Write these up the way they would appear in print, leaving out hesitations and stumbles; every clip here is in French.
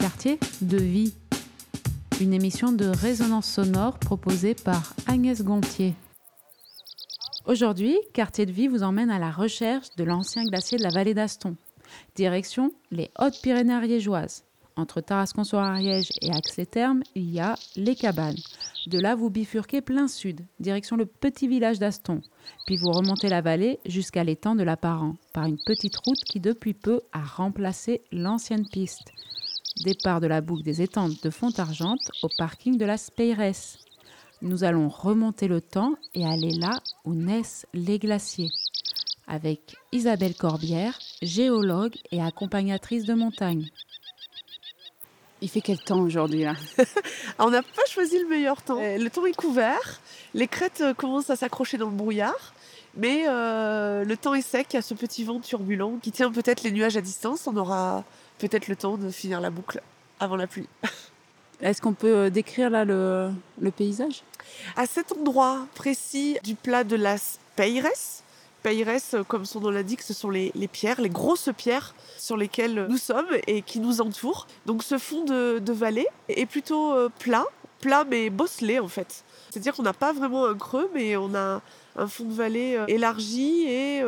quartier de vie. Une émission de résonance sonore proposée par Agnès Gontier. Aujourd'hui, Quartier de vie vous emmène à la recherche de l'ancien glacier de la vallée d'Aston. Direction les Hautes-Pyrénées ariégeoises. Entre Tarascon-sur-Ariège et Ax-les-Thermes, il y a les Cabanes. De là, vous bifurquez plein sud, direction le petit village d'Aston. Puis vous remontez la vallée jusqu'à l'étang de la Paran, par une petite route qui depuis peu a remplacé l'ancienne piste. Départ de la boucle des étangs de Fontargente au parking de la Speyres. Nous allons remonter le temps et aller là où naissent les glaciers. Avec Isabelle Corbière, géologue et accompagnatrice de montagne. Il fait quel temps aujourd'hui là ? On n'a pas choisi le meilleur temps. Le temps est couvert, les crêtes commencent à s'accrocher dans le brouillard, mais le temps est sec, il y a ce petit vent turbulent qui tient peut-être les nuages à distance. On aura peut-être le temps de finir la boucle avant la pluie. Est-ce qu'on peut décrire là le paysage ? À cet endroit précis du plat de la Speyres, comme son nom l'indique, ce sont les pierres, les grosses pierres sur lesquelles nous sommes et qui nous entourent. Donc ce fond de vallée est plutôt plat mais bosselé en fait. C'est-à-dire qu'on n'a pas vraiment un creux, mais on a un fond de vallée élargi et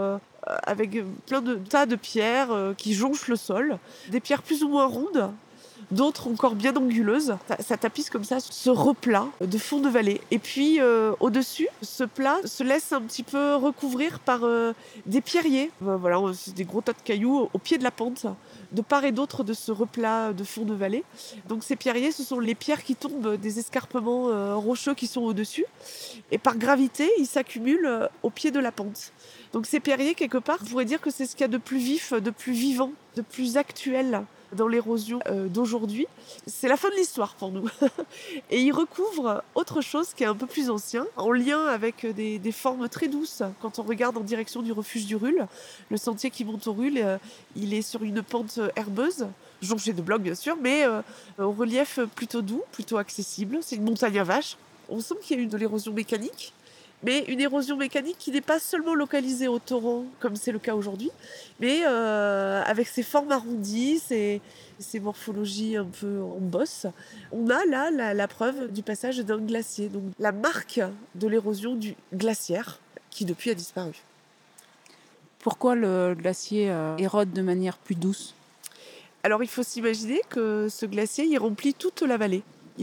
avec plein de tas de pierres qui jonchent le sol. Des pierres plus ou moins rondes, d'autres encore bien anguleuses. Ça tapisse comme ça ce replat de fond de vallée. Et puis au-dessus, ce plat se laisse un petit peu recouvrir par des pierriers. Voilà, c'est des gros tas de cailloux au pied de la pente, de part et d'autre de ce replat de fond de vallée. Donc ces pierriers, ce sont les pierres qui tombent des escarpements rocheux qui sont au-dessus. Et par gravité, ils s'accumulent au pied de la pente. Donc ces pierriers, quelque part, on pourrait dire que c'est ce qu'il y a de plus vif, de plus vivant, de plus actuel dans l'érosion d'aujourd'hui. C'est la fin de l'histoire pour nous. Et il recouvre autre chose qui est un peu plus ancien, en lien avec des formes très douces. Quand on regarde en direction du refuge du Rul, le sentier qui monte au Rul, il est sur une pente herbeuse, jonchée de blocs bien sûr, mais au relief plutôt doux, plutôt accessible. C'est une montagne à vaches. On sent qu'il y a eu de l'érosion mécanique, mais une érosion mécanique qui n'est pas seulement localisée au torrent, comme c'est le cas aujourd'hui, mais avec ses formes arrondies, ses morphologies un peu en bosse. On a là la preuve du passage d'un glacier, donc la marque de l'érosion du glaciaire, qui depuis a disparu. Pourquoi le glacier érode de manière plus douce ? Alors il faut s'imaginer que ce glacier, il remplit toute la vallée.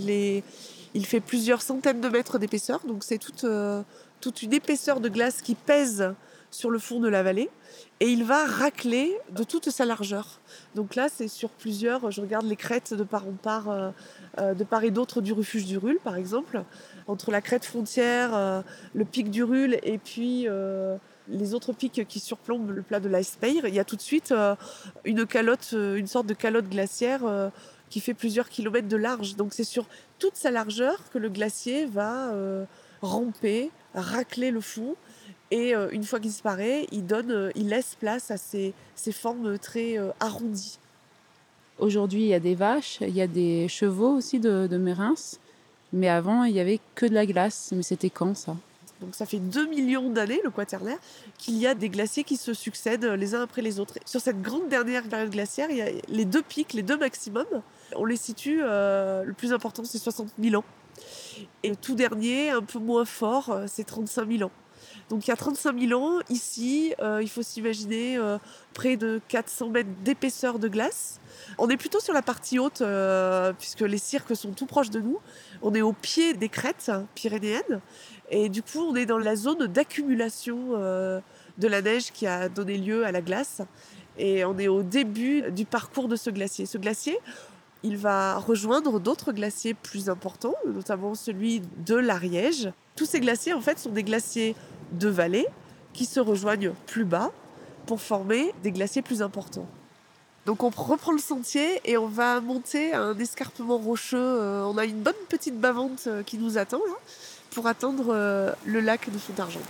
Il fait plusieurs centaines de mètres d'épaisseur, donc c'est toute une épaisseur de glace qui pèse sur le fond de la vallée, et il va racler de toute sa largeur. Donc là, c'est sur plusieurs, je regarde les crêtes de part en part, de part et d'autre du refuge du Rul, par exemple, entre la crête frontière, le pic du Rul, et puis les autres pics qui surplombent le plat de la Speyre, il y a tout de suite une sorte de calotte glaciaire qui fait plusieurs kilomètres de large. Donc c'est sur toute sa largeur que le glacier va ramper, racler le fond, et une fois qu'il disparaît, il laisse place à ces formes très arrondies. Aujourd'hui, il y a des vaches, il y a des chevaux aussi de Mérins, mais avant, il n'y avait que de la glace. Mais c'était quand ça ? Donc ça fait 2 millions d'années, le Quaternaire, qu'il y a des glaciers qui se succèdent les uns après les autres. Sur cette grande dernière période glaciaire, il y a les deux pics, les deux maximums. On les situe, le plus important c'est 60 000 ans. Et le tout dernier, un peu moins fort, c'est 35 000 ans. Donc il y a 35 000 ans, ici, il faut s'imaginer près de 400 mètres d'épaisseur de glace. On est plutôt sur la partie haute, puisque les cirques sont tout proches de nous. On est au pied des crêtes pyrénéennes. Et du coup, on est dans la zone d'accumulation de la neige qui a donné lieu à la glace. Et on est au début du parcours de ce glacier. Ce glacier, il va rejoindre d'autres glaciers plus importants, notamment celui de l'Ariège. Tous ces glaciers, en fait, sont des glaciers de vallée qui se rejoignent plus bas pour former des glaciers plus importants. Donc on reprend le sentier et on va monter un escarpement rocheux. On a une bonne petite bas-vente qui nous attend là, pour atteindre le lac de Fontargente.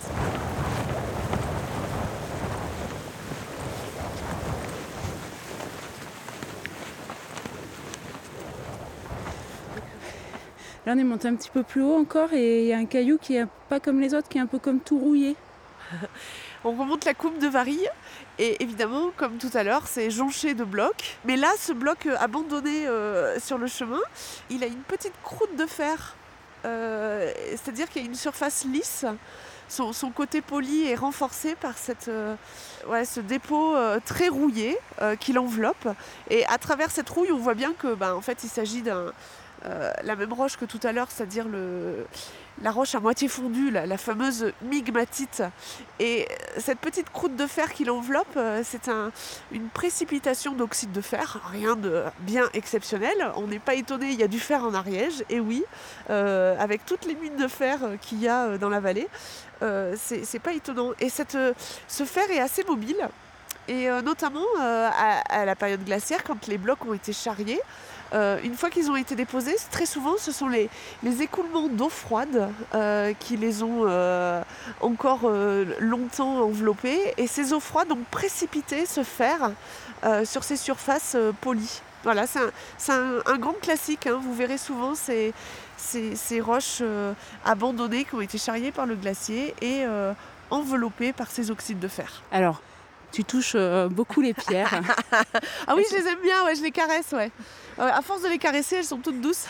Là, on est monté un petit peu plus haut encore et il y a un caillou qui est pas comme les autres, qui est un peu comme tout rouillé. On remonte la coupe de Varilhes et évidemment, comme tout à l'heure, c'est jonché de blocs. Mais là, ce bloc abandonné sur le chemin, il a une petite croûte de fer. C'est-à-dire qu'il y a une surface lisse. Son côté poli est renforcé par ce dépôt très rouillé qui l'enveloppe. Et à travers cette rouille, on voit bien que, en fait, il s'agit la même roche que tout à l'heure, c'est-à-dire la roche à moitié fondue, la fameuse migmatite. Et cette petite croûte de fer qui l'enveloppe, c'est une précipitation d'oxyde de fer, rien de bien exceptionnel. On n'est pas étonné, il y a du fer en Ariège, et oui, avec toutes les mines de fer qu'il y a dans la vallée, c'est pas étonnant. Et ce fer est assez mobile, et notamment à la période glaciaire, quand les blocs ont été charriés, une fois qu'ils ont été déposés, très souvent ce sont les écoulements d'eau froide qui les ont encore longtemps enveloppés. Et ces eaux froides ont précipité ce fer sur ces surfaces polies. Voilà, c'est un grand classique, hein. Vous verrez souvent ces roches abandonnées qui ont été charriées par le glacier et enveloppées par ces oxydes de fer. Alors, tu touches beaucoup les pierres. Ah oui, je les aime bien, ouais, je les caresse, ouais. À force de les caresser, elles sont toutes douces.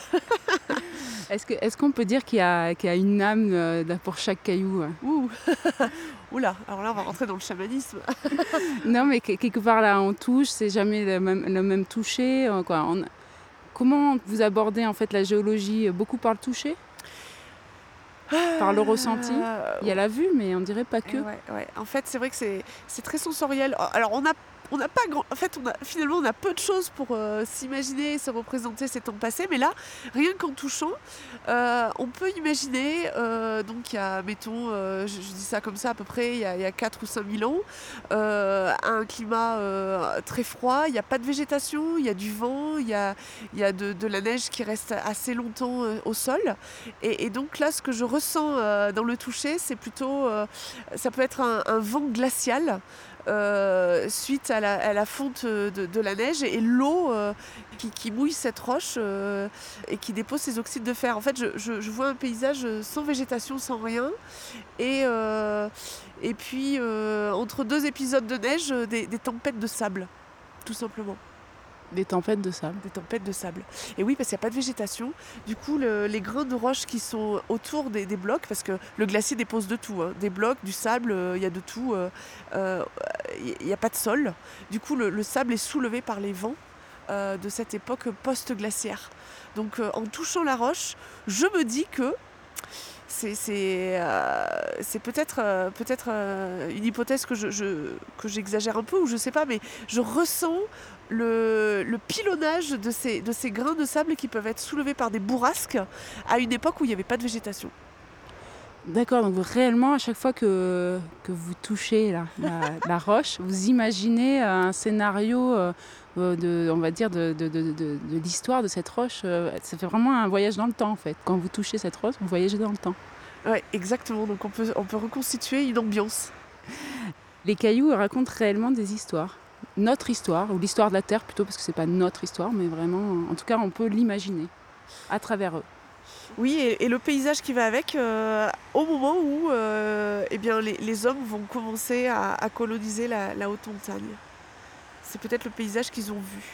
Est-ce qu'on peut dire qu'il y a une âme pour chaque caillou? Ouh. Oula, alors là, on va rentrer dans le chamanisme. Non, mais quelque part, là, on touche, c'est jamais le même toucher. Comment vous abordez, en fait, la géologie? Beaucoup par le toucher? Par le ressenti? Il y a la vue, mais on dirait pas que. Ouais. En fait, c'est vrai que c'est très sensoriel. Alors, on n'a pas grand... En fait, finalement, on a peu de choses pour s'imaginer, se représenter ces temps passés. Mais là, rien qu'en touchant, on peut imaginer... donc, il y a, mettons, je dis ça comme ça à peu près, il y a 4 ou 5 000 ans, un climat très froid, il n'y a pas de végétation, il y a du vent, il y a de la neige qui reste assez longtemps au sol. Et donc là, ce que je ressens dans le toucher, c'est plutôt... ça peut être un vent glacial, suite à la fonte de la neige et l'eau qui mouille cette roche et qui dépose ces oxydes de fer. En fait, je vois un paysage sans végétation, sans rien. Et puis, entre 2 épisodes de neige, des tempêtes de sable, tout simplement. Des tempêtes de sable. Des tempêtes de sable. Et oui, parce qu'il n'y a pas de végétation. Du coup, les grains de roche qui sont autour des blocs, parce que le glacier dépose de tout, hein, des blocs, du sable, il y a de tout. Il n'y a pas de sol. Du coup, le sable est soulevé par les vents de cette époque post-glaciaire. Donc, en touchant la roche, je me dis que c'est peut-être une hypothèse que j'exagère un peu, ou je sais pas, mais je ressens le pilonnage de ces grains de sable qui peuvent être soulevés par des bourrasques à une époque où il n'y avait pas de végétation. D'accord, donc réellement, à chaque fois que vous touchez la roche, vous imaginez un scénario on va dire, de l'histoire de cette roche. Ça fait vraiment un voyage dans le temps, en fait. Quand vous touchez cette roche, vous voyagez dans le temps. Oui, exactement. Donc on peut reconstituer une ambiance. Les cailloux racontent réellement des histoires. Notre histoire, ou l'histoire de la Terre plutôt, parce que c'est pas notre histoire, mais vraiment, en tout cas, on peut l'imaginer à travers eux. Oui, et le paysage qui va avec, au moment où les hommes vont commencer à coloniser la haute montagne. C'est peut-être le paysage qu'ils ont vu.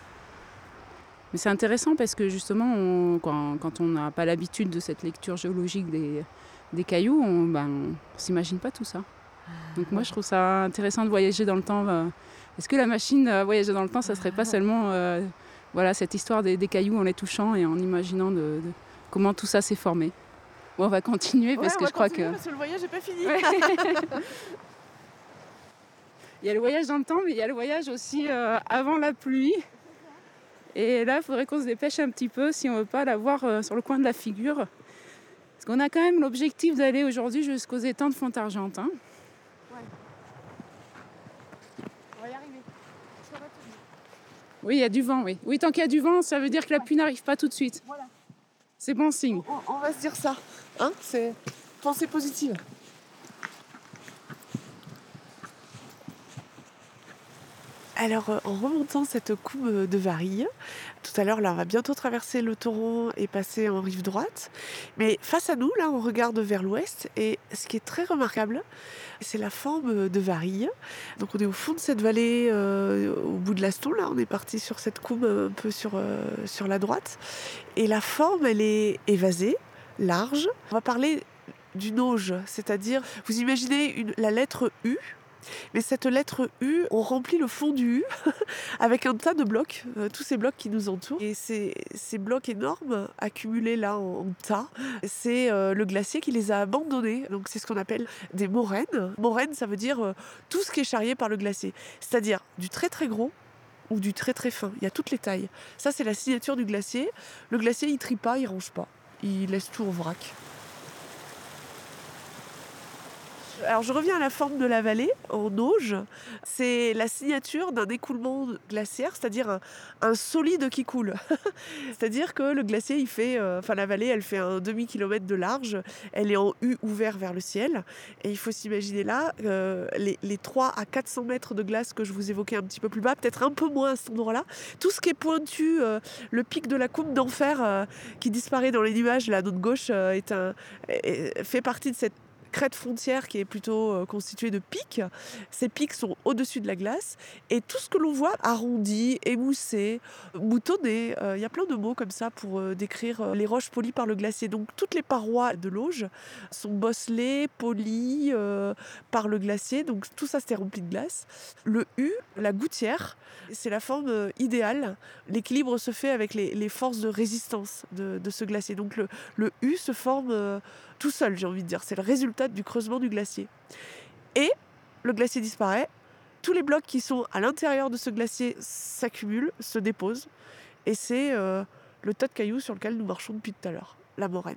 Mais c'est intéressant parce que justement, quand on n'a pas l'habitude de cette lecture géologique des cailloux, on s'imagine pas tout ça. Donc moi, je trouve ça intéressant de voyager dans le temps. Est-ce que la machine à voyager dans le temps, ça serait pas seulement cette histoire des cailloux en les touchant et en imaginant comment tout ça s'est formé? Bon, on va continuer parce que je crois que... Parce que le voyage n'est pas fini. Ouais. Il y a le voyage dans le temps, mais il y a le voyage aussi avant la pluie. Et là, il faudrait qu'on se dépêche un petit peu si on ne veut pas l'avoir sur le coin de la figure. Parce qu'on a quand même l'objectif d'aller aujourd'hui jusqu'aux étangs de Fontargentin. Ouais. On va y arriver. Ça va tenir. Oui, il y a du vent, oui. Oui, tant qu'il y a du vent, ça veut dire que la pluie n'arrive pas tout de suite. Voilà. C'est bon signe. On va se dire ça. Hein, c'est pensée positive. Alors, en remontant cette couve de Varilhes, tout à l'heure, là, on va bientôt traverser le torrent et passer en rive droite. Mais face à nous, là, on regarde vers l'ouest et ce qui est très remarquable, c'est la forme de Varilhes. Donc on est au fond de cette vallée, au bout de l'Aston, là, on est parti sur cette couve un peu sur la droite. Et la forme, elle est évasée, large. On va parler d'une auge, c'est-à-dire, vous imaginez la lettre U, mais cette lettre U, on remplit le fond du U avec un tas de blocs, tous ces blocs qui nous entourent. Et ces blocs énormes, accumulés là en tas, c'est le glacier qui les a abandonnés. Donc c'est ce qu'on appelle des moraines. Moraine, ça veut dire tout ce qui est charrié par le glacier. C'est-à-dire du très très gros ou du très très fin. Il y a toutes les tailles. Ça, c'est la signature du glacier. Le glacier, il trie pas, il range pas. Il laisse tout en vrac. Alors je reviens à la forme de la vallée, en auge. C'est la signature d'un écoulement glaciaire, c'est-à-dire un solide qui coule. C'est-à-dire que le glacier, la vallée, elle fait un demi-kilomètre de large. Elle est en U ouvert vers le ciel. Et il faut s'imaginer là, les 3 à 400 mètres de glace que je vous évoquais un petit peu plus bas, peut-être un peu moins à cet endroit-là. Tout ce qui est pointu, le pic de la coupe d'enfer qui disparaît dans les nuages, là, à notre gauche, fait partie de cette crête frontière qui est plutôt constituée de pics. Ces pics sont au-dessus de la glace et tout ce que l'on voit arrondi, émoussé, moutonné, il y a plein de mots comme ça pour décrire les roches polies par le glacier. Donc toutes les parois de l'auge sont bosselées, polies par le glacier, donc tout ça c'était rempli de glace. Le U, la gouttière, c'est la forme idéale. L'équilibre se fait avec les forces de résistance de ce glacier. Donc le U se forme tout seul, j'ai envie de dire. C'est le résultat du creusement du glacier. Et le glacier disparaît. Tous les blocs qui sont à l'intérieur de ce glacier s'accumulent, se déposent. Et c'est le tas de cailloux sur lequel nous marchons depuis tout à l'heure, la moraine.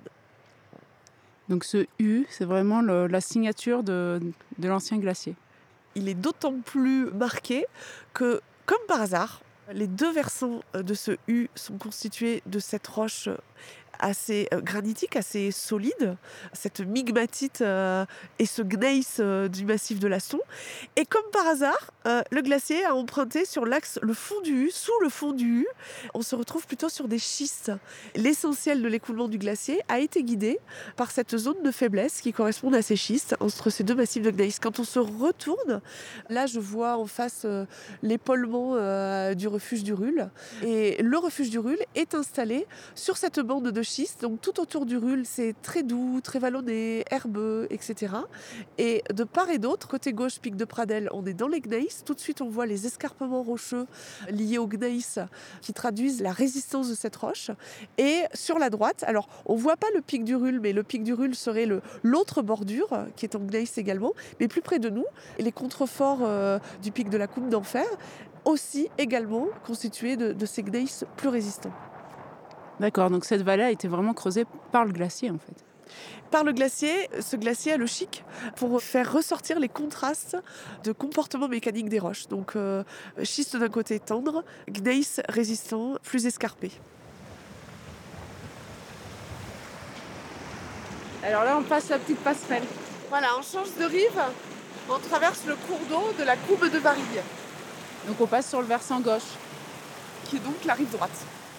Donc ce U, c'est vraiment la signature de l'ancien glacier. Il est d'autant plus marqué que, comme par hasard, les deux versants de ce U sont constitués de cette roche assez granitique, assez solide, cette migmatite et ce gneiss du massif de l'Aston. Et comme par hasard, le glacier a emprunté sur l'axe, le fond du U, sous le fond du U, on se retrouve plutôt sur des schistes. L'essentiel de l'écoulement du glacier a été guidé par cette zone de faiblesse qui correspond à ces schistes, entre ces deux massifs de gneiss. Quand on se retourne, là je vois en face l'épaulement du refuge du Rul. Et le refuge du Rul est installé sur cette bande de schiste. Donc tout autour du Rul, c'est très doux, très vallonné, herbeux, etc. Et de part et d'autre, côté gauche, pic de Pradelles, on est dans les gneiss. Tout de suite, on voit les escarpements rocheux liés au gneiss qui traduisent la résistance de cette roche. Et sur la droite, alors on ne voit pas le pic du Rul, mais le pic du Rul serait l'autre bordure, qui est en gneiss également. Mais plus près de nous, les contreforts du pic de la Coupe d'Enfer, aussi également constitués de ces gneiss plus résistants. D'accord, donc cette vallée a été vraiment creusée par le glacier en fait. Par le glacier, ce glacier a le chic pour faire ressortir les contrastes de comportement mécanique des roches. Donc schiste d'un côté tendre, gneiss résistant, plus escarpé. Alors là, on passe la petite passerelle. Voilà, on change de rive, on traverse le cours d'eau de la Couve de Varilhes. Donc on passe sur le versant gauche. Qui est donc la rive droite.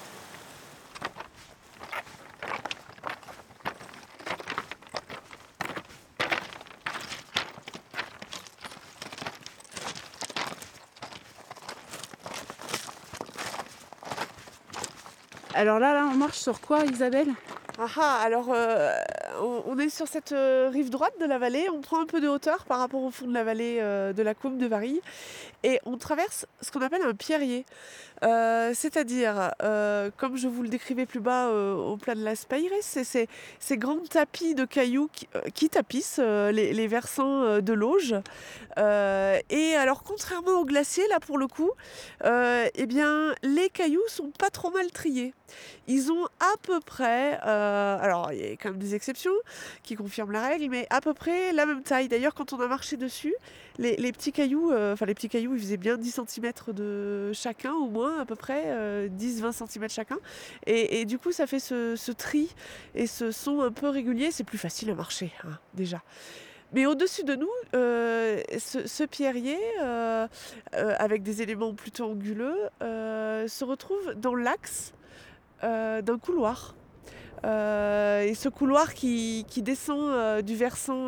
Alors là, on marche sur quoi, Isabelle ? Alors on est sur cette rive droite de la vallée, on prend un peu de hauteur par rapport au fond de la vallée de la Couve de Varilhes et on traverse ce qu'on appelle un pierrier. C'est-à-dire, comme je vous le décrivais plus bas au plat de Las Peires, c'est ces grands tapis de cailloux qui tapissent les versants de l'auge. Et alors, contrairement au glacier, là pour le coup, eh bien, les cailloux sont pas trop mal triés. Ils ont à peu près, alors il y a quand même des exceptions qui confirment la règle, mais à peu près la même taille. D'ailleurs, quand on a marché dessus, les petits cailloux, ils faisaient bien 10 cm de chacun, au moins à peu près, 10-20 cm chacun. Et du coup, ça fait ce tri et ce son un peu régulier. C'est plus facile à marcher, hein, déjà. Mais au-dessus de nous, ce pierrier, avec des éléments plutôt anguleux, se retrouve dans l'axe d'un couloir. Et ce couloir qui descend du versant,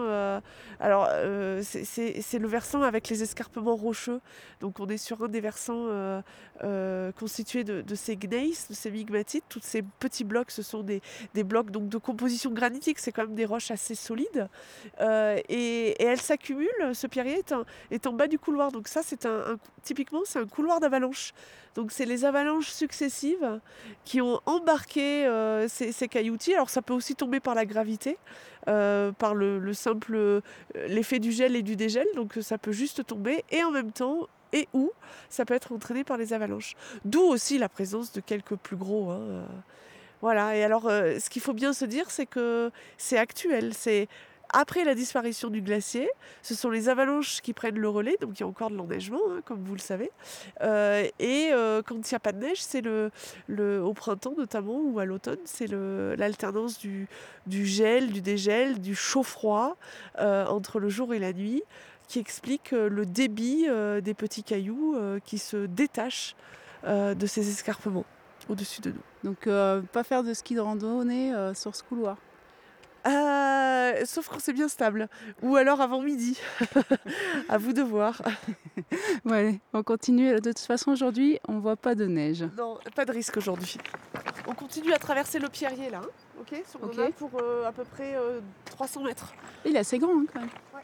c'est le versant avec les escarpements rocheux. Donc on est sur un des versants constitués de ces gneiss, de ces migmatites. Tous ces petits blocs, ce sont des blocs donc, de composition granitique, c'est quand même des roches assez solides. Et elles s'accumulent, ce pierrier est en bas du couloir. Donc ça, typiquement, c'est un couloir d'avalanche. Donc c'est les avalanches successives qui ont embarqué ces cailloutis. Alors ça peut aussi tomber par la gravité, par le simple l'effet du gel et du dégel. Donc ça peut juste tomber et en même temps ou ça peut être entraîné par les avalanches. D'où aussi la présence de quelques plus gros. Voilà. Et alors ce qu'il faut bien se dire, c'est que c'est actuel. C'est après la disparition du glacier, ce sont les avalanches qui prennent le relais, donc il y a encore de l'enneigement, comme vous le savez. Quand il n'y a pas de neige, c'est au printemps notamment, ou à l'automne, c'est l'alternance du gel, du dégel, du chaud-froid entre le jour et la nuit, qui explique le débit des petits cailloux qui se détachent de ces escarpements au-dessus de nous. Donc pas faire de ski de randonnée sur ce couloir. Sauf quand c'est bien stable. Ou alors avant midi. À vous de voir. Ouais, on continue. De toute façon, aujourd'hui, on voit pas de neige. Non, pas de risque aujourd'hui. On continue à traverser le pierrier là. Ok. On en a pour à peu près 300 mètres. Il est assez grand quand même. Ouais.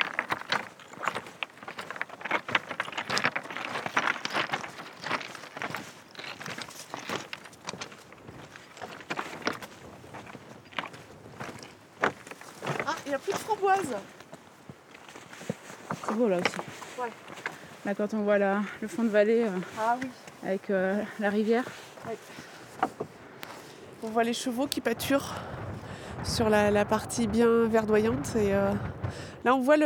Il n'y a plus de framboises. C'est beau là aussi. Ouais. Là, quand on voit le fond de vallée Oui. avec la rivière. Ouais. On voit les chevaux qui pâturent sur la partie bien verdoyante. Et là, on voit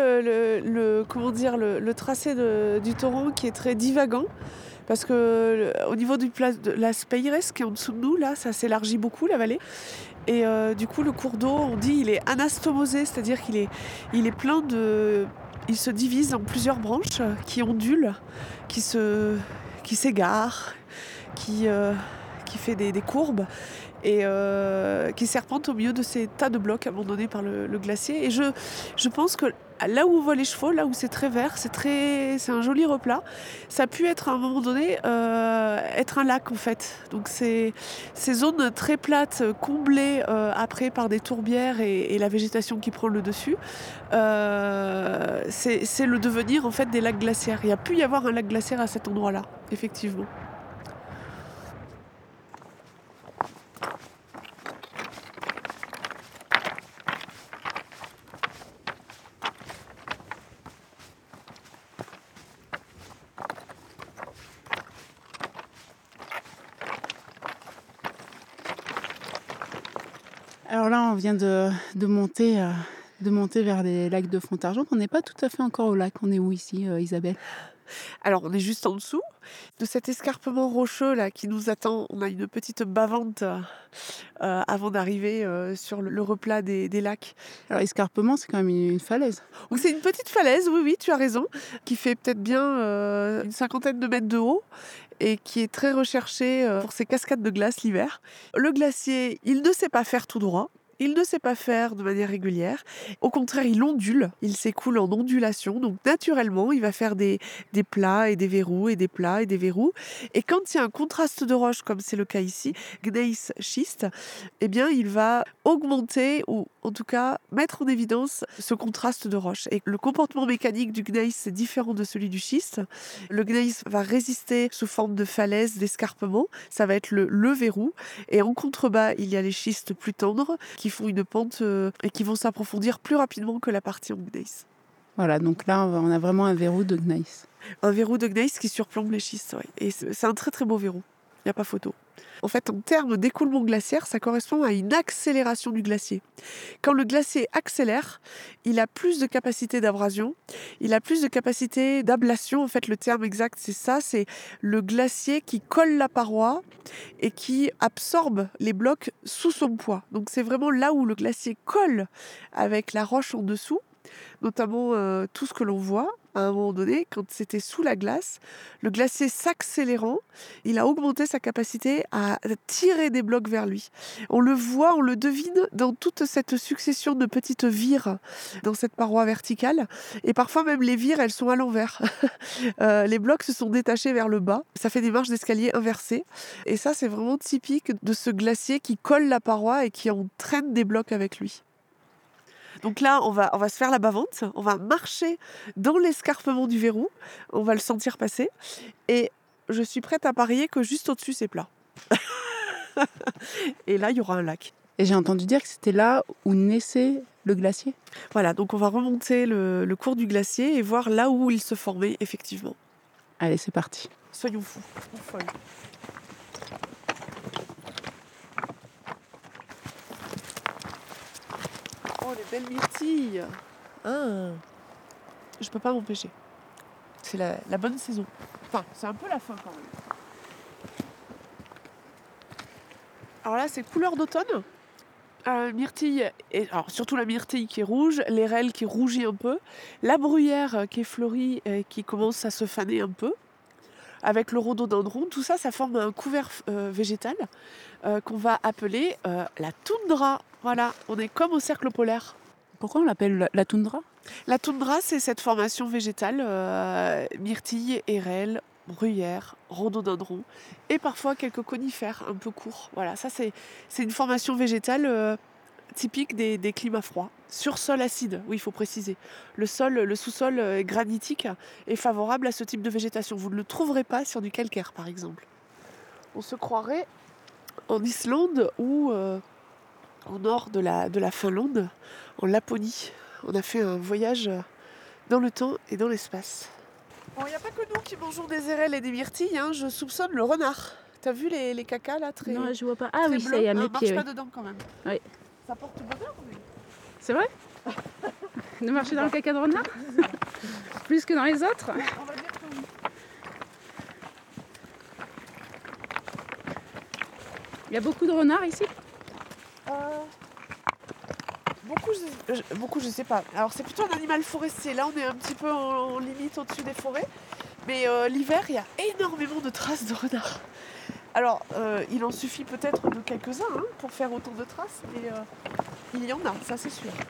le tracé du torrent qui est très divagant. Parce que au niveau du place de la Speyres qui est en dessous de nous, là, ça s'élargit beaucoup la vallée. Et du coup, le cours d'eau, on dit, il est anastomosé, c'est-à-dire qu'il est plein de... Il se divise en plusieurs branches qui ondulent, qui s'égarent, qui fait des courbes et qui serpente au milieu de ces tas de blocs abandonnés par le glacier. Et je pense que là où on voit les chevaux, là où c'est très vert, c'est un joli replat. Ça a pu être à un moment donné être un lac en fait. Donc ces zones très plates, comblées après par des tourbières et la végétation qui prend le dessus, c'est le devenir en fait des lacs glaciaires. Il y a pu y avoir un lac glaciaire à cet endroit-là, effectivement. Alors là, on vient de monter vers les lacs de Fontargent. On n'est pas tout à fait encore au lac. On est où ici, Isabelle ? Alors, on est juste en dessous de cet escarpement rocheux là qui nous attend. On a une petite bavante avant d'arriver sur le replat des lacs. Alors, escarpement, c'est quand même une falaise. Donc, c'est une petite falaise, oui, tu as raison, qui fait peut-être bien une 50aine de mètres de haut et qui est très recherchée pour ses cascades de glace l'hiver. Le glacier, il ne sait pas faire tout droit. Il ne sait pas faire de manière régulière. Au contraire, il ondule. Il s'écoule en ondulation. Donc, naturellement, il va faire des plats et des verrous et des plats et des verrous. Et quand il y a un contraste de roche, comme c'est le cas ici, gneiss schiste, eh bien, il va augmenter ou en tout cas mettre en évidence ce contraste de roche. Et le comportement mécanique du gneiss est différent de celui du schiste. Le gneiss va résister sous forme de falaise, d'escarpement. Ça va être le verrou. Et en contrebas, il y a les schistes plus tendres qui font une pente et qui vont s'approfondir plus rapidement que la partie en gneiss. Voilà, donc là, on a vraiment un verrou de gneiss. Un verrou de gneiss qui surplombe les schistes, ouais. Et c'est un très très beau verrou. Il n'y a pas photo. En fait, en termes d'écoulement glaciaire, ça correspond à une accélération du glacier. Quand le glacier accélère, il a plus de capacité d'abrasion, il a plus de capacité d'ablation. En fait, le terme exact, c'est ça, c'est le glacier qui colle la paroi et qui absorbe les blocs sous son poids. Donc c'est vraiment là où le glacier colle avec la roche en dessous. notamment tout ce que l'on voit à un moment donné, quand c'était sous la glace, le glacier s'accélérant, il a augmenté sa capacité à tirer des blocs vers lui. On le voit, on le devine dans toute cette succession de petites vires dans cette paroi verticale. Et parfois même les vires, elles sont à l'envers. Les blocs se sont détachés vers le bas. Ça fait des marches d'escalier inversées. Et ça, c'est vraiment typique de ce glacier qui colle la paroi et qui entraîne des blocs avec lui. Donc là, on va se faire la bas-vente, on va marcher dans l'escarpement du verrou, on va le sentir passer, et je suis prête à parier que juste au-dessus, c'est plat. Et là, il y aura un lac. Et j'ai entendu dire que c'était là où naissait le glacier. Voilà, donc on va remonter le cours du glacier et voir là où il se formait, effectivement. Allez, c'est parti. Soyons fous, ou folles. Oh, les belles myrtilles. Ah. Je peux pas m'empêcher. C'est la bonne saison. Enfin, c'est un peu la fin quand même. Alors là, c'est couleur d'automne. Myrtille, alors surtout la myrtille qui est rouge, l'érel qui rougit un peu, la bruyère qui est fleurie et qui commence à se faner un peu, avec le rhododendron, tout ça, ça forme un couvert végétal qu'on va appeler la toundra. Voilà, on est comme au cercle polaire. Pourquoi on l'appelle la toundra ? La toundra, c'est cette formation végétale, myrtille, érel, bruyère, rhododendron, et parfois quelques conifères un peu courts. Voilà, ça c'est une formation végétale typique des climats froids, sur sol acide, oui il faut préciser. Le sous-sol granitique est favorable à ce type de végétation. Vous ne le trouverez pas sur du calcaire par exemple. On se croirait en Islande ou au nord de la Finlande, en Laponie. On a fait un voyage dans le temps et dans l'espace. Bon, il n'y a pas que nous qui mangeons des érelles et des myrtilles, hein. Je soupçonne le renard. T'as vu les cacas là très... Non, je vois pas. Ah très oui, bleus, ça y est, à mes hein, pieds. marche Oui. pas dedans quand même. Oui. Ça porte bonheur, mais... C'est vrai ? De marcher dans le caca de renard ? Plus que dans les autres ? On va dire que oui. Il y a beaucoup de renards ici ? Beaucoup, je sais pas. Alors c'est plutôt un animal forestier. Là, on est un petit peu en limite au-dessus des forêts. Mais l'hiver, il y a énormément de traces de renards. Alors, il en suffit peut-être de quelques-uns hein, pour faire autant de traces, mais il y en a, ça c'est sûr.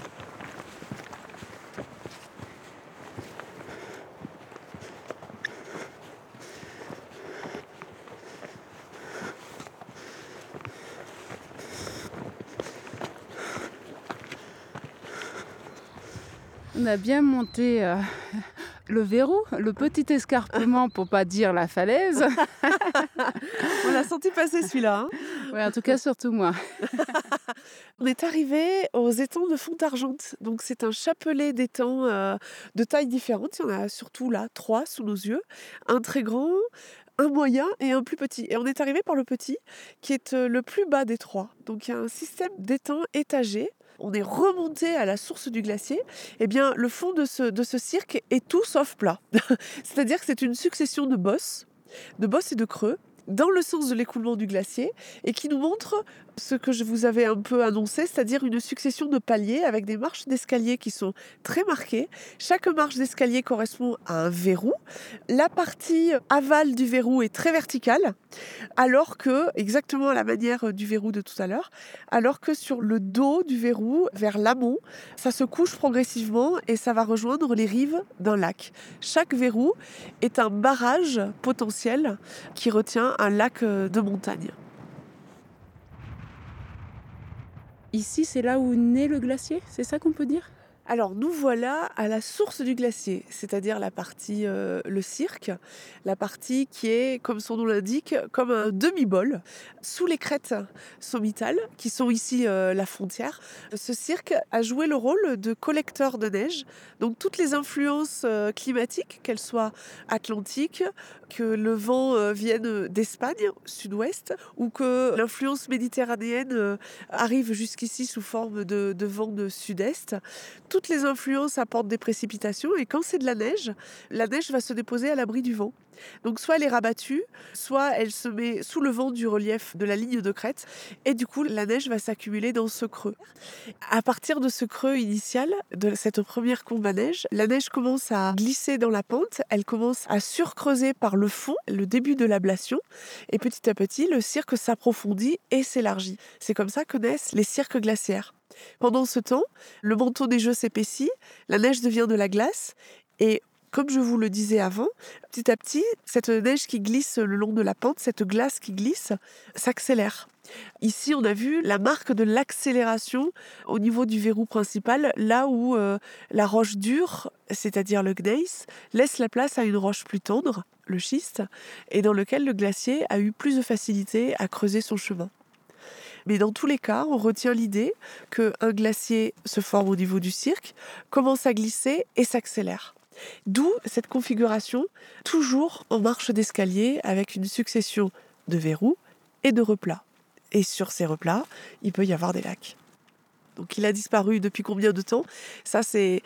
On a bien monté le verrou, le petit escarpement pour pas dire la falaise. On l'a senti passer celui-là. Hein. Ouais, en tout cas, surtout moi. On est arrivé aux étangs de Fontargente. Donc c'est un chapelet d'étangs de tailles différentes. Il y en a surtout là 3 sous nos yeux. Un très grand, un moyen et un plus petit. Et on est arrivé par le petit qui est le plus bas des 3. Donc il y a un système d'étangs étagés. On est remonté à la source du glacier. Eh bien, le fond de ce cirque est tout sauf plat. C'est-à-dire que c'est une succession de bosses et de creux, dans le sens de l'écoulement du glacier et qui nous montre ce que je vous avais un peu annoncé, c'est-à-dire une succession de paliers avec des marches d'escalier qui sont très marquées. Chaque marche d'escalier correspond à un verrou. La partie aval du verrou est très verticale, alors que, exactement à la manière du verrou de tout à l'heure, alors que sur le dos du verrou, vers l'amont, ça se couche progressivement et ça va rejoindre les rives d'un lac. Chaque verrou est un barrage potentiel qui retient un lac de montagne. Ici, c'est là où naît le glacier, c'est ça qu'on peut dire ? Alors nous voilà à la source du glacier, c'est-à-dire la partie, le cirque, la partie qui est, comme son nom l'indique, comme un demi-bol, sous les crêtes sommitales, qui sont ici la frontière. Ce cirque a joué le rôle de collecteur de neige, donc toutes les influences climatiques, qu'elles soient atlantiques, que le vent vienne d'Espagne, sud-ouest, ou que l'influence méditerranéenne arrive jusqu'ici sous forme de vent de sud-est, toutes les influences apportent des précipitations et quand c'est de la neige va se déposer à l'abri du vent. Donc soit elle est rabattue, soit elle se met sous le vent du relief de la ligne de crête et du coup la neige va s'accumuler dans ce creux. À partir de ce creux initial, de cette première courbe à neige, la neige commence à glisser dans la pente, elle commence à surcreuser par le fond, le début de l'ablation, et petit à petit le cirque s'approfondit et s'élargit. C'est comme ça que naissent les cirques glaciaires. Pendant ce temps, le manteau neigeux s'épaissit, la neige devient de la glace et comme je vous le disais avant, petit à petit, cette neige qui glisse le long de la pente, cette glace qui glisse, s'accélère. Ici, on a vu la marque de l'accélération au niveau du verrou principal, là où la roche dure, c'est-à-dire le gneiss, laisse la place à une roche plus tendre, le schiste, et dans lequel le glacier a eu plus de facilité à creuser son chemin. Mais dans tous les cas, on retient l'idée qu'un glacier se forme au niveau du cirque, commence à glisser et s'accélère. D'où cette configuration, toujours en marche d'escalier, avec une succession de verrous et de replats. Et sur ces replats, il peut y avoir des lacs. Donc il a disparu depuis combien de temps ? Ça, je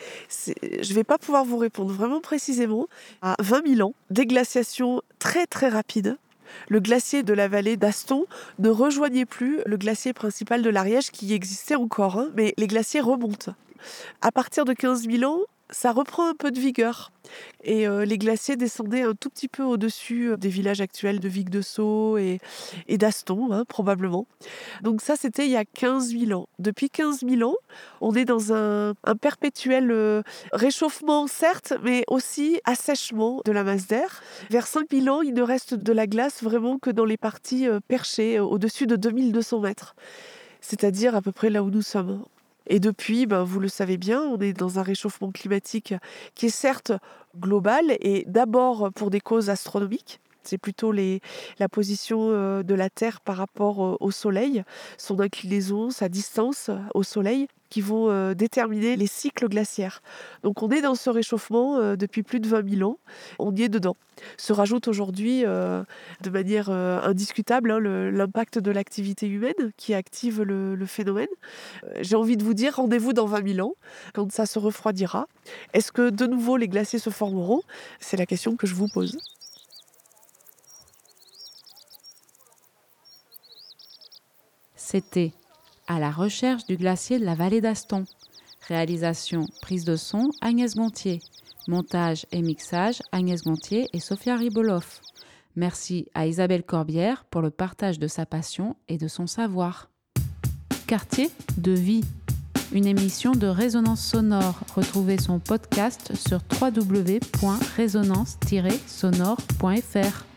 ne vais pas pouvoir vous répondre vraiment précisément. À 20 000 ans, des glaciations très très rapides. Le glacier de la vallée d'Aston ne rejoignait plus le glacier principal de l'Ariège qui existait encore, mais les glaciers remontent. À partir de 15 000 ans, ça reprend un peu de vigueur. Et les glaciers descendaient un tout petit peu au-dessus des villages actuels de Vic-de-Sceaux et d'Aston, probablement. Donc ça, c'était il y a 15 000 ans. Depuis 15 000 ans, on est dans un perpétuel réchauffement, certes, mais aussi assèchement de la masse d'air. Vers 5 000 ans, il ne reste de la glace vraiment que dans les parties perchées, au-dessus de 2200 mètres. C'est-à-dire à peu près là où nous sommes. Et depuis, vous le savez bien, on est dans un réchauffement climatique qui est certes global et d'abord pour des causes astronomiques. C'est plutôt la position de la Terre par rapport au Soleil, son inclinaison, sa distance au Soleil, qui vont déterminer les cycles glaciaires. Donc on est dans ce réchauffement depuis plus de 20 000 ans, on y est dedans. Se rajoute aujourd'hui de manière indiscutable l'impact de l'activité humaine qui active le phénomène. J'ai envie de vous dire, rendez-vous dans 20 000 ans, quand ça se refroidira. Est-ce que de nouveau les glaciers se formeront ? C'est la question que je vous pose. C'était À la recherche du glacier de la vallée d'Aston. Réalisation, prise de son, Agnès Gontier. Montage et mixage, Agnès Gontier et Sophia Riboloff. Merci à Isabelle Corbière pour le partage de sa passion et de son savoir. Quartier de vie. Une émission de Résonance Sonore. Retrouvez son podcast sur www.resonance-sonore.fr.